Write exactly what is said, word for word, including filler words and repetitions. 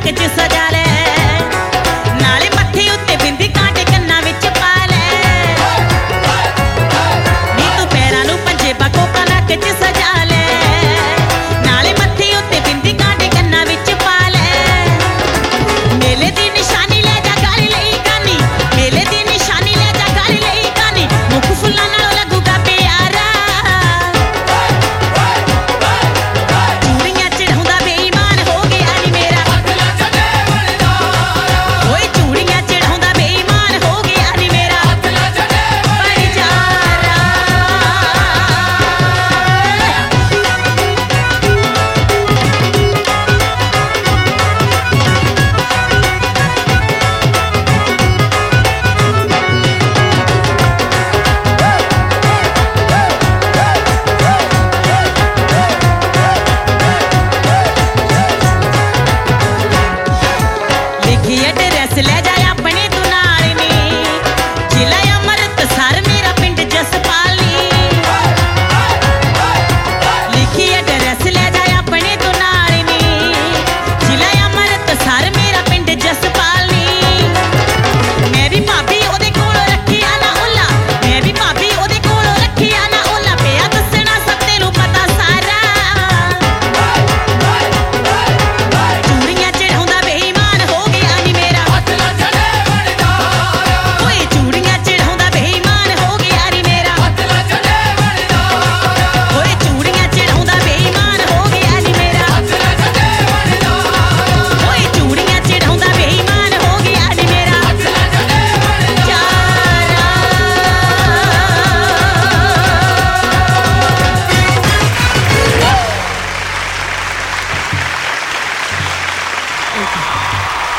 ਨੱਕ 'ਚ ਸਜਾ ਲੈ, ਨਾਲੇ ਮੱਥੇ ਉੱਤੇ ਬਿੰਦੀ ਕਾਂਟੇ ਕੰਨਾਂ ਵਿੱਚ ਪਾ ਲੈ। ਨੀ ਤੂੰ ਪੈਰਾਂ ਨੂੰ ਪੰਜੇ ਬਕੋਕਾ ਨੱਕ 'ਚ ਸਜਾ ਲੈ, ਨਾਲੇ ਮੱਥੇ ਉੱਤੇ ਬਿੰਦੀ ਕਾਂਟੇ ਕੰਨਾਂ ਵਿੱਚ ਪਾ ਲੈ। ਮੇਲੇ ਦੀ ਨਿਸ਼ਾਨੀ ਲੈ ਜਾ ਕਰ ਲਈ ਕਾਨੀ, ਮੇਲੇ ਦੀ ਨਿਸ਼ਾਨੀ ਲੈ ਜਾ ਕਰ ਲਈ ਕਾਨੀ, ਮੁੱਖ ਫੁੱਲਾਂ ਨਾਲੋਂ ਲੱਗੂਗਾ ਪਿਆਰਾ। ਚੂੜੀਆਂ ਚੜਾਉਂਦਾ ਬੇਈਮਾਨ ਹੋ ਗਿਆ ਨੀ ਮੇਰਾ, ਓਏ ਚੂੜੀਆਂ ਚੜਾਉਂਦਾ ਬੇਈਮਾਨ ਹੋ ਗਿਆ ਨੀ ਮੇਰਾ ਭਾਈਚਾਰਾ। ਲਿਖੀ ਐਡਰੈਸ ਲੈ